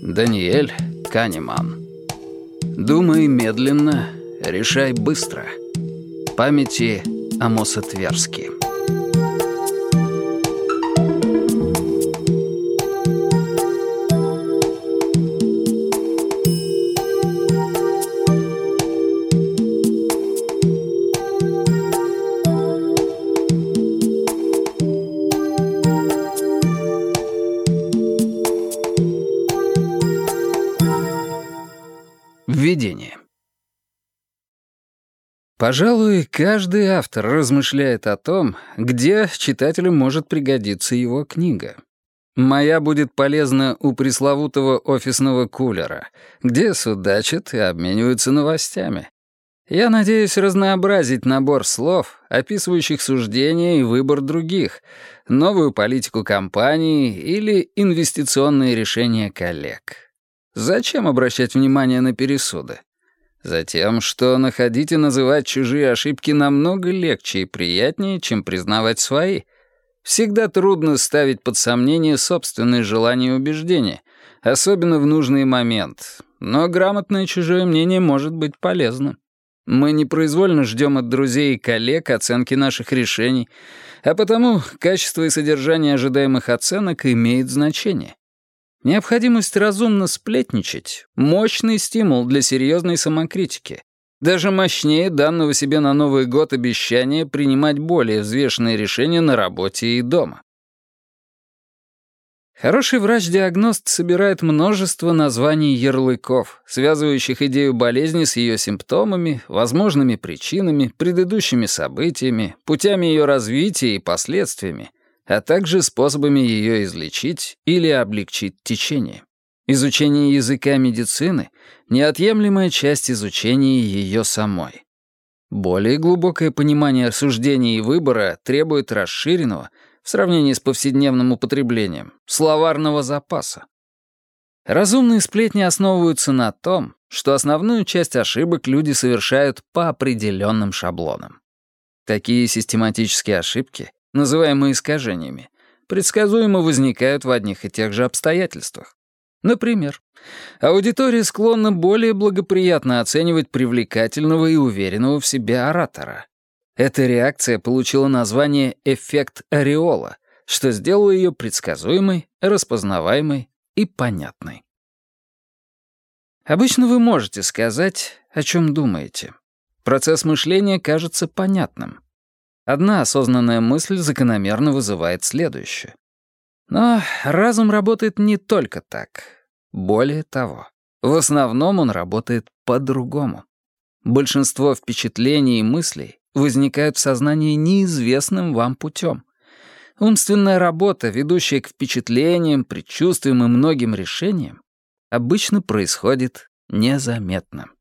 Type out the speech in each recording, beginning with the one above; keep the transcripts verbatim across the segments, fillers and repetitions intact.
Даниэль Канеман. Думай медленно, решай быстро. Памяти Амоса Тверски. Введение. Пожалуй, каждый автор размышляет о том, где читателю может пригодиться его книга. Моя будет полезна у пресловутого офисного кулера, где судачат и обмениваются новостями. Я надеюсь разнообразить набор слов, описывающих суждения и выбор других, новую политику компании или инвестиционные решения коллег. Зачем обращать внимание на пересуды? Затем, что находить и называть чужие ошибки намного легче и приятнее, чем признавать свои. Всегда трудно ставить под сомнение собственные желания и убеждения, особенно в нужный момент. Но грамотное чужое мнение может быть полезным. Мы непроизвольно ждем от друзей и коллег оценки наших решений, а потому качество и содержание ожидаемых оценок имеет значение. Необходимость разумно сплетничать — мощный стимул для серьезной самокритики. Даже мощнее данного себе на Новый год обещания принимать более взвешенные решения на работе и дома. Хороший врач-диагност собирает множество названий ярлыков, связывающих идею болезни с ее симптомами, возможными причинами, предыдущими событиями, путями ее развития и последствиями, а также способами ее излечить или облегчить течение. Изучение языка медицины — неотъемлемая часть изучения ее самой. Более глубокое понимание суждений и выбора требует расширенного, в сравнении с повседневным употреблением, словарного запаса. Разумные сплетни основываются на том, что основную часть ошибок люди совершают по определенным шаблонам. Такие систематические ошибки, называемые искажениями, предсказуемо возникают в одних и тех же обстоятельствах. Например, аудитория склонна более благоприятно оценивать привлекательного и уверенного в себе оратора. Эта реакция получила название «эффект ореола», что сделало ее предсказуемой, распознаваемой и понятной. Обычно вы можете сказать, о чем думаете. Процесс мышления кажется понятным. Одна осознанная мысль закономерно вызывает следующую. Но разум работает не только так. Более того, в основном он работает по-другому. Большинство впечатлений и мыслей возникают в сознании неизвестным вам путем. Умственная работа, ведущая к впечатлениям, предчувствиям и многим решениям, обычно происходит незаметно.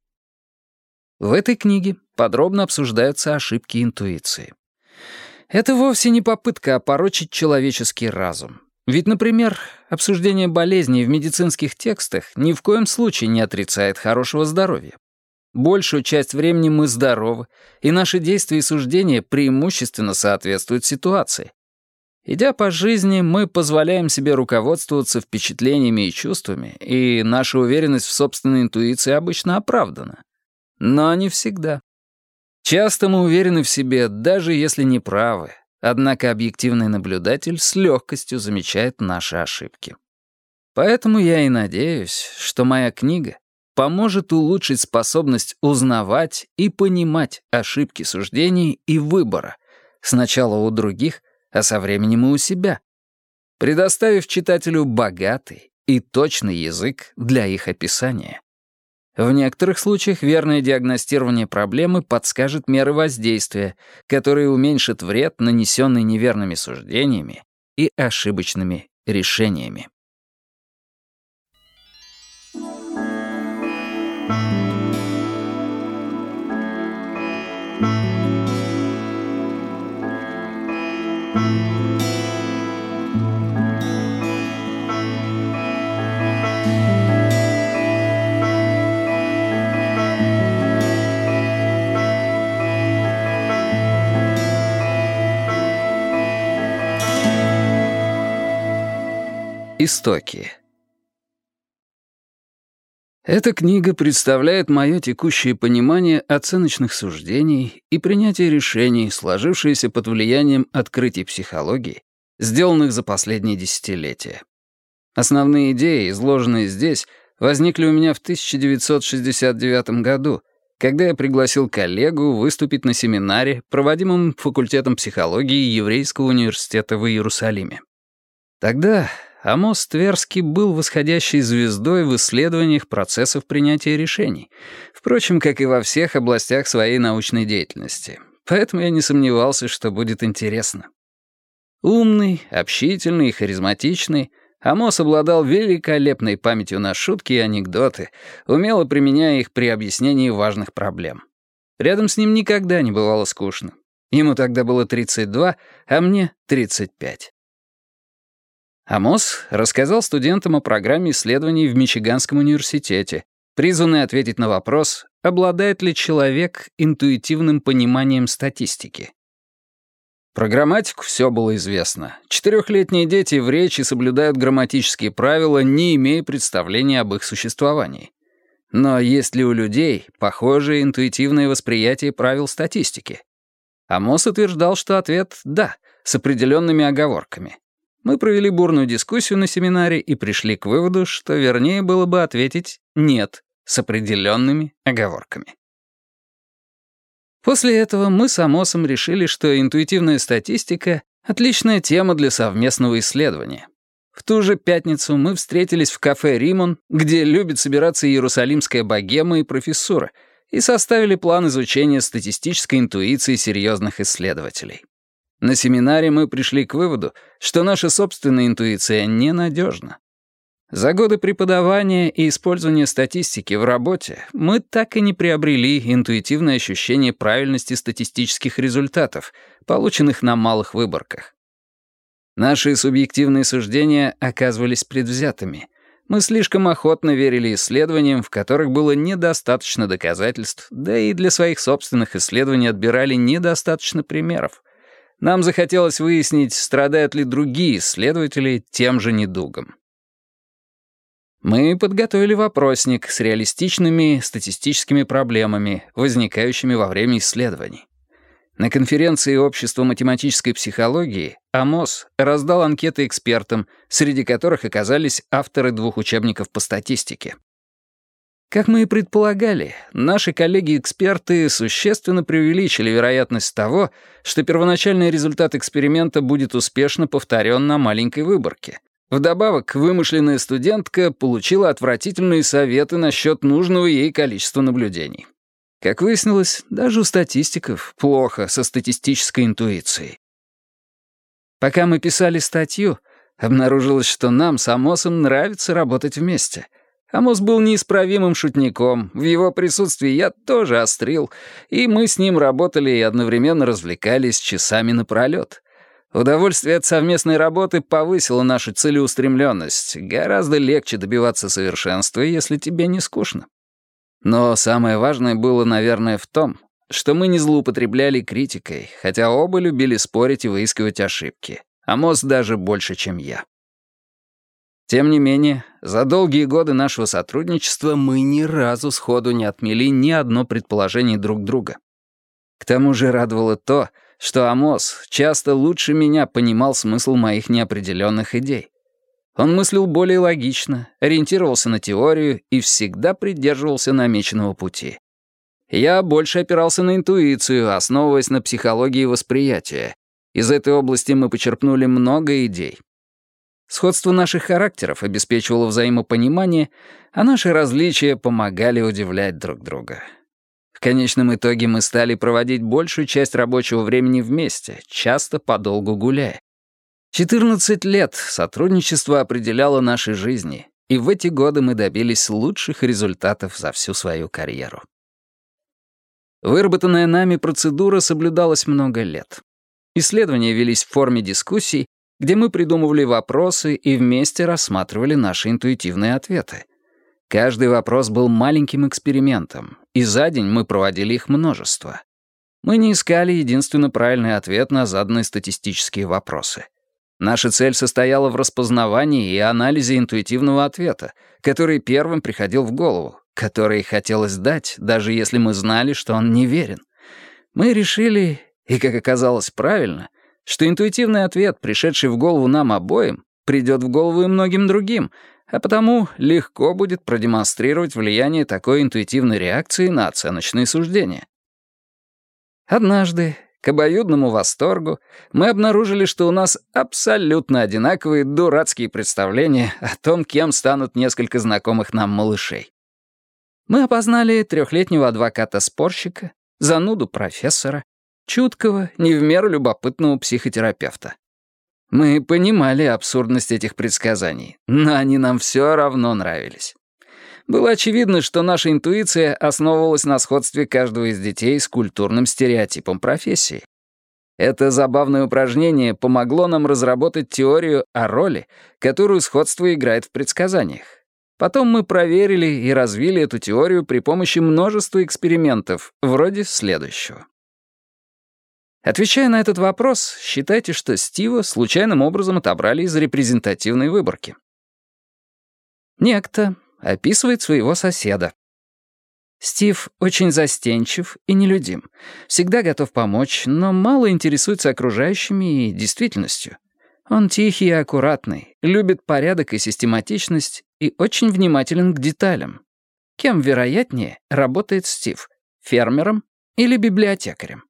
В этой книге подробно обсуждаются ошибки интуиции. Это вовсе не попытка опорочить человеческий разум. Ведь, например, обсуждение болезней в медицинских текстах ни в коем случае не отрицает хорошего здоровья. Большую часть времени мы здоровы, и наши действия и суждения преимущественно соответствуют ситуации. Идя по жизни, мы позволяем себе руководствоваться впечатлениями и чувствами, и наша уверенность в собственной интуиции обычно оправдана. Но не всегда. Часто мы уверены в себе, даже если не правы, однако объективный наблюдатель с легкостью замечает наши ошибки. Поэтому я и надеюсь, что моя книга поможет улучшить способность узнавать и понимать ошибки суждений и выбора, сначала у других, а со временем и у себя, предоставив читателю богатый и точный язык для их описания. В некоторых случаях верное диагностирование проблемы подскажет меры воздействия, которые уменьшат вред, нанесенный неверными суждениями и ошибочными решениями. Истоки. Эта книга представляет мое текущее понимание оценочных суждений и принятие решений, сложившиеся под влиянием открытий психологии, сделанных за последние десятилетия. Основные идеи, изложенные здесь, возникли у меня в тысяча девятьсот шестьдесят девятом году, когда я пригласил коллегу выступить на семинаре, проводимом факультетом психологии Еврейского университета в Иерусалиме. Тогда Амос Тверский был восходящей звездой в исследованиях процессов принятия решений, впрочем, как и во всех областях своей научной деятельности, поэтому я не сомневался, что будет интересно. Умный, общительный и харизматичный, Амос обладал великолепной памятью на шутки и анекдоты, умело применяя их при объяснении важных проблем. Рядом с ним никогда не бывало скучно. Ему тогда было тридцать два, а мне тридцать пять. Амос рассказал студентам о программе исследований в Мичиганском университете, призванной ответить на вопрос, обладает ли человек интуитивным пониманием статистики. Про грамматику все было известно. Четырехлетние дети в речи соблюдают грамматические правила, не имея представления об их существовании. Но есть ли у людей похожее интуитивное восприятие правил статистики? Амос утверждал, что ответ «да», с определенными оговорками. Мы провели бурную дискуссию на семинаре и пришли к выводу, что вернее было бы ответить «нет», с определенными оговорками. После этого мы с Амосом решили, что интуитивная статистика — отличная тема для совместного исследования. В ту же пятницу мы встретились в кафе «Римон», где любит собираться иерусалимская богема и профессура, и составили план изучения статистической интуиции серьезных исследователей. На семинаре мы пришли к выводу, что наша собственная интуиция ненадежна. За годы преподавания и использования статистики в работе мы так и не приобрели интуитивное ощущение правильности статистических результатов, полученных на малых выборках. Наши субъективные суждения оказывались предвзятыми. Мы слишком охотно верили исследованиям, в которых было недостаточно доказательств, да и для своих собственных исследований отбирали недостаточно примеров. Нам захотелось выяснить, страдают ли другие исследователи тем же недугом. Мы подготовили вопросник с реалистичными статистическими проблемами, возникающими во время исследований. На конференции Общества математической психологии Амос раздал анкеты экспертам, среди которых оказались авторы двух учебников по статистике. Как мы и предполагали, наши коллеги-эксперты существенно преувеличили вероятность того, что первоначальный результат эксперимента будет успешно повторен на маленькой выборке. Вдобавок, вымышленная студентка получила отвратительные советы насчет нужного ей количества наблюдений. Как выяснилось, даже у статистиков плохо со статистической интуицией. Пока мы писали статью, обнаружилось, что нам с Амосом нравится работать вместе. Амос был неисправимым шутником, в его присутствии я тоже острил, и мы с ним работали и одновременно развлекались часами напролёт. Удовольствие от совместной работы повысило нашу целеустремленность. Гораздо легче добиваться совершенства, если тебе не скучно. Но самое важное было, наверное, в том, что мы не злоупотребляли критикой, хотя оба любили спорить и выискивать ошибки. Амос даже больше, чем я. Тем не менее, за долгие годы нашего сотрудничества мы ни разу сходу не отмели ни одно предположение друг друга. К тому же радовало то, что Амос часто лучше меня понимал смысл моих неопределенных идей. Он мыслил более логично, ориентировался на теорию и всегда придерживался намеченного пути. Я больше опирался на интуицию, основываясь на психологии восприятия. Из этой области мы почерпнули много идей. Сходство наших характеров обеспечивало взаимопонимание, а наши различия помогали удивлять друг друга. В конечном итоге мы стали проводить большую часть рабочего времени вместе, часто подолгу гуляя. четырнадцать лет сотрудничество определяло наши жизни, и в эти годы мы добились лучших результатов за всю свою карьеру. Выработанная нами процедура соблюдалась много лет. Исследования велись в форме дискуссий, где мы придумывали вопросы и вместе рассматривали наши интуитивные ответы. Каждый вопрос был маленьким экспериментом, и за день мы проводили их множество. Мы не искали единственно правильный ответ на заданные статистические вопросы. Наша цель состояла в распознавании и анализе интуитивного ответа, который первым приходил в голову, который хотелось дать, даже если мы знали, что он неверен. Мы решили, и, как оказалось, правильно, что интуитивный ответ, пришедший в голову нам обоим, придет в голову и многим другим, а потому легко будет продемонстрировать влияние такой интуитивной реакции на оценочные суждения. Однажды, к обоюдному восторгу, мы обнаружили, что у нас абсолютно одинаковые дурацкие представления о том, кем станут несколько знакомых нам малышей. Мы опознали трехлетнего адвоката-спорщика, зануду профессора, чуткого, не в меру любопытного психотерапевта. Мы понимали абсурдность этих предсказаний, но они нам все равно нравились. Было очевидно, что наша интуиция основывалась на сходстве каждого из детей с культурным стереотипом профессии. Это забавное упражнение помогло нам разработать теорию о роли, которую сходство играет в предсказаниях. Потом мы проверили и развили эту теорию при помощи множества экспериментов, вроде следующего. Отвечая на этот вопрос, считайте, что Стива случайным образом отобрали из репрезентативной выборки. Некто описывает своего соседа. Стив очень застенчив и нелюдим, всегда готов помочь, но мало интересуется окружающими и действительностью. Он тихий и аккуратный, любит порядок и систематичность и очень внимателен к деталям. Кем, вероятнее, работает Стив? Фермером или библиотекарем?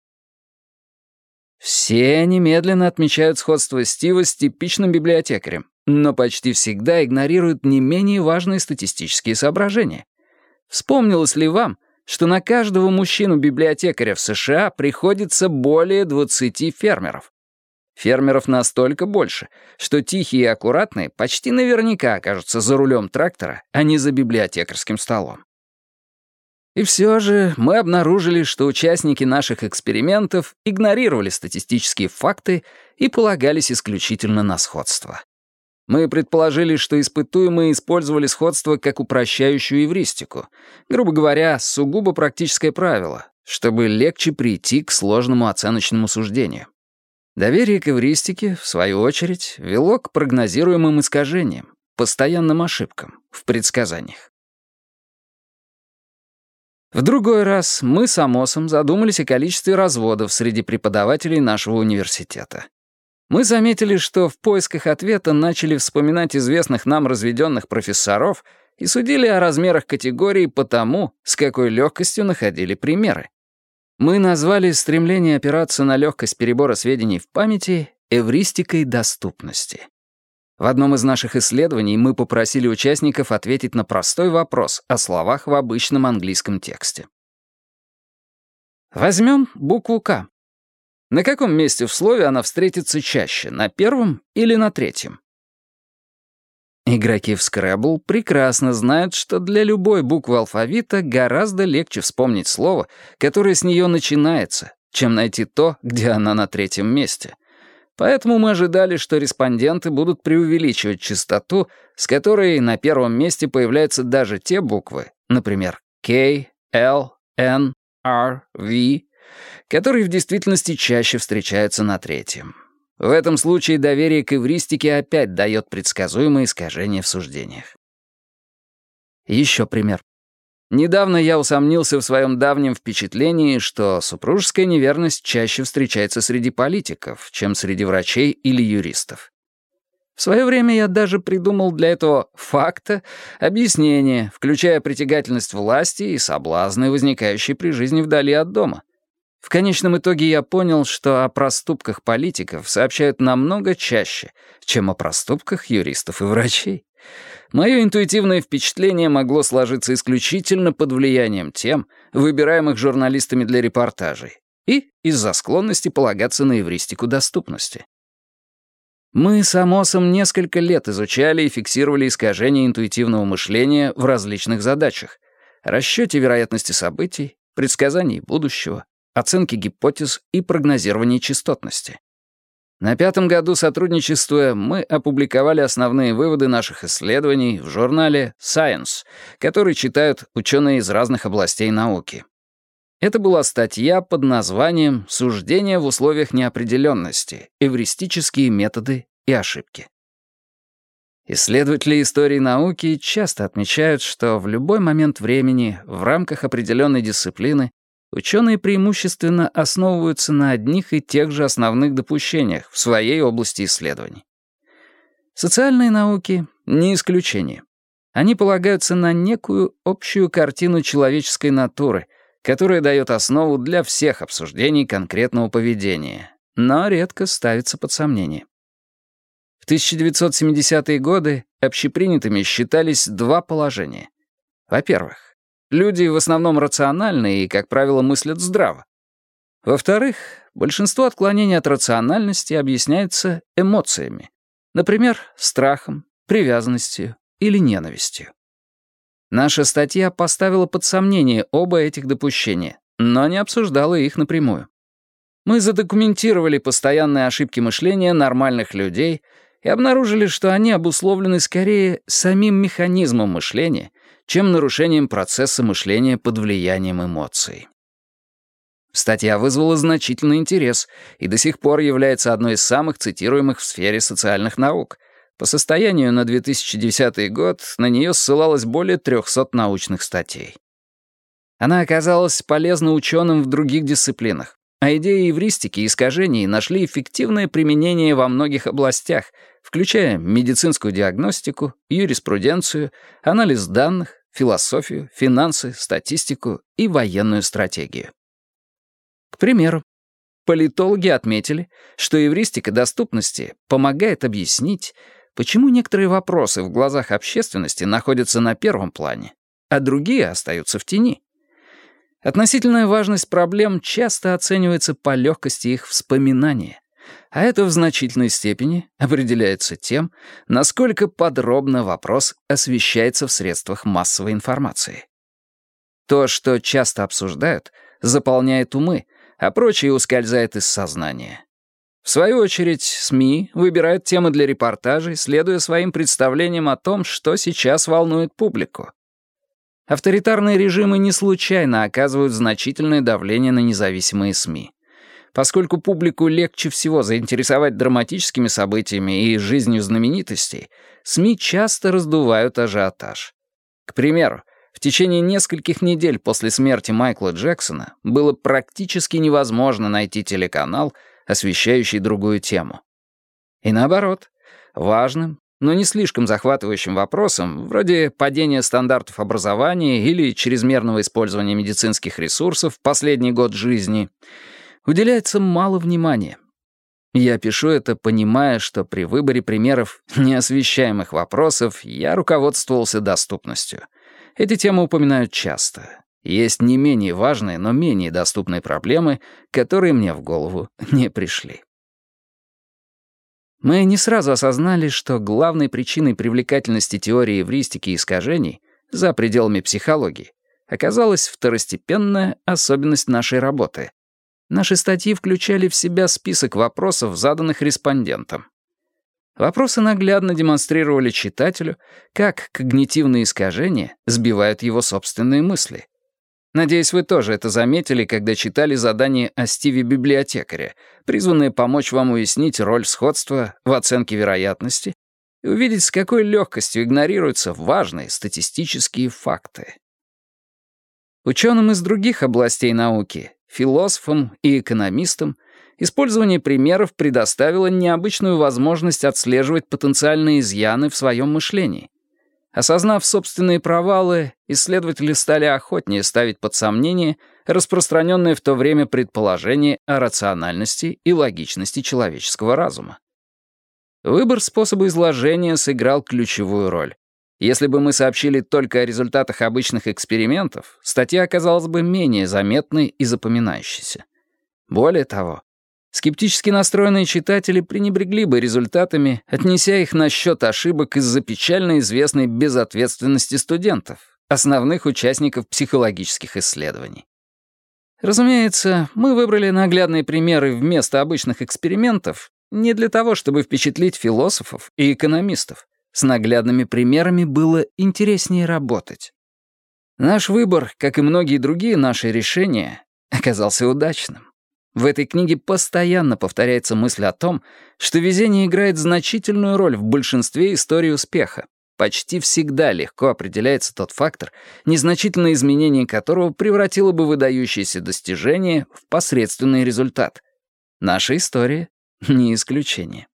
Все немедленно отмечают сходство Стива с типичным библиотекарем, но почти всегда игнорируют не менее важные статистические соображения. Вспомнилось ли вам, что на каждого мужчину-библиотекаря в США приходится более двадцати фермеров? Фермеров настолько больше, что тихие и аккуратные почти наверняка окажутся за рулем трактора, а не за библиотекарским столом. И все же мы обнаружили, что участники наших экспериментов игнорировали статистические факты и полагались исключительно на сходство. Мы предположили, что испытуемые использовали сходство как упрощающую эвристику, грубо говоря, сугубо практическое правило, чтобы легче прийти к сложному оценочному суждению. Доверие к эвристике, в свою очередь, вело к прогнозируемым искажениям, постоянным ошибкам в предсказаниях. В другой раз мы с Амосом задумались о количестве разводов среди преподавателей нашего университета. Мы заметили, что в поисках ответа начали вспоминать известных нам разведенных профессоров и судили о размерах категории по тому, с какой легкостью находили примеры. Мы назвали стремление опираться на легкость перебора сведений в памяти эвристикой доступности. В одном из наших исследований мы попросили участников ответить на простой вопрос о словах в обычном английском тексте. Возьмем букву «К». На каком месте в слове она встретится чаще, на первом или на третьем? Игроки в Scrabble прекрасно знают, что для любой буквы алфавита гораздо легче вспомнить слово, которое с нее начинается, чем найти то, где она на третьем месте. Поэтому мы ожидали, что респонденты будут преувеличивать частоту, с которой на первом месте появляются даже те буквы, например, K, L, N, R, V, которые в действительности чаще встречаются на третьем. В этом случае доверие к эвристике опять дает предсказуемые искажения в суждениях. Еще пример. Недавно я усомнился в своем давнем впечатлении, что супружеская неверность чаще встречается среди политиков, чем среди врачей или юристов. В свое время я даже придумал для этого факта объяснение, включая притягательность власти и соблазны, возникающие при жизни вдали от дома. В конечном итоге я понял, что о проступках политиков сообщают намного чаще, чем о проступках юристов и врачей. Мое интуитивное впечатление могло сложиться исключительно под влиянием тем, выбираемых журналистами для репортажей, и из-за склонности полагаться на эвристику доступности. Мы с Амосом несколько лет изучали и фиксировали искажения интуитивного мышления в различных задачах: расчете вероятности событий, предсказании будущего, оценке гипотез и прогнозировании частотности. На пятом году сотрудничества мы опубликовали основные выводы наших исследований в журнале Science, который читают ученые из разных областей науки. Это была статья под названием «Суждения в условиях неопределенности. Эвристические методы и ошибки». Исследователи истории науки часто отмечают, что в любой момент времени в рамках определенной дисциплины ученые преимущественно основываются на одних и тех же основных допущениях в своей области исследований. Социальные науки — не исключение. Они полагаются на некую общую картину человеческой натуры, которая дает основу для всех обсуждений конкретного поведения, но редко ставится под сомнение. В тысяча девятьсот семидесятые годы общепринятыми считались два положения. Во-первых, люди в основном рациональны и, как правило, мыслят здраво. Во-вторых, большинство отклонений от рациональности объясняется эмоциями, например, страхом, привязанностью или ненавистью. Наша статья поставила под сомнение оба этих допущения, но не обсуждала их напрямую. Мы задокументировали постоянные ошибки мышления нормальных людей и обнаружили, что они обусловлены скорее самим механизмом мышления, чем нарушением процесса мышления под влиянием эмоций. Статья вызвала значительный интерес и до сих пор является одной из самых цитируемых в сфере социальных наук. По состоянию на две тысячи десятый год на нее ссылалось более трехсот научных статей. Она оказалась полезна ученым в других дисциплинах, а идеи эвристики и искажений нашли эффективное применение во многих областях, включая медицинскую диагностику, юриспруденцию, анализ данных, философию, финансы, статистику и военную стратегию. К примеру, политологи отметили, что эвристика доступности помогает объяснить, почему некоторые вопросы в глазах общественности находятся на первом плане, а другие остаются в тени. Относительная важность проблем часто оценивается по легкости их вспоминания, а это в значительной степени определяется тем, насколько подробно вопрос освещается в средствах массовой информации. То, что часто обсуждают, заполняет умы, а прочее ускользает из сознания. В свою очередь, СМИ выбирают темы для репортажей, следуя своим представлениям о том, что сейчас волнует публику. Авторитарные режимы не случайно оказывают значительное давление на независимые СМИ. Поскольку публику легче всего заинтересовать драматическими событиями и жизнью знаменитостей, СМИ часто раздувают ажиотаж. К примеру, в течение нескольких недель после смерти Майкла Джексона было практически невозможно найти телеканал, освещающий другую тему. И наоборот, важным, но не слишком захватывающим вопросам, вроде падения стандартов образования или чрезмерного использования медицинских ресурсов в последний год жизни, уделяется мало внимания. Я пишу это, понимая, что при выборе примеров неосвещаемых вопросов я руководствовался доступностью. Эти темы упоминают часто. Есть не менее важные, но менее доступные проблемы, которые мне в голову не пришли. Мы не сразу осознали, что главной причиной привлекательности теории эвристики и искажений за пределами психологии оказалась второстепенная особенность нашей работы. Наши статьи включали в себя список вопросов, заданных респондентам. Вопросы наглядно демонстрировали читателю, как когнитивные искажения сбивают его собственные мысли. Надеюсь, вы тоже это заметили, когда читали задание о Стиве-библиотекаре, призванное помочь вам уяснить роль сходства в оценке вероятности и увидеть, с какой легкостью игнорируются важные статистические факты. Ученым из других областей науки, философам и экономистам, использование примеров предоставило необычную возможность отслеживать потенциальные изъяны в своем мышлении. Осознав собственные провалы, исследователи стали охотнее ставить под сомнение распространенное в то время предположение о рациональности и логичности человеческого разума. Выбор способа изложения сыграл ключевую роль. Если бы мы сообщили только о результатах обычных экспериментов, статья оказалась бы менее заметной и запоминающейся. Более того, скептически настроенные читатели пренебрегли бы результатами, отнеся их на счет ошибок из-за печально известной безответственности студентов, основных участников психологических исследований. Разумеется, мы выбрали наглядные примеры вместо обычных экспериментов не для того, чтобы впечатлить философов и экономистов. С наглядными примерами было интереснее работать. Наш выбор, как и многие другие наши решения, оказался удачным. В этой книге постоянно повторяется мысль о том, что везение играет значительную роль в большинстве историй успеха. Почти всегда легко определяется тот фактор, незначительное изменение которого превратило бы выдающееся достижение в посредственный результат. Наша история — не исключение.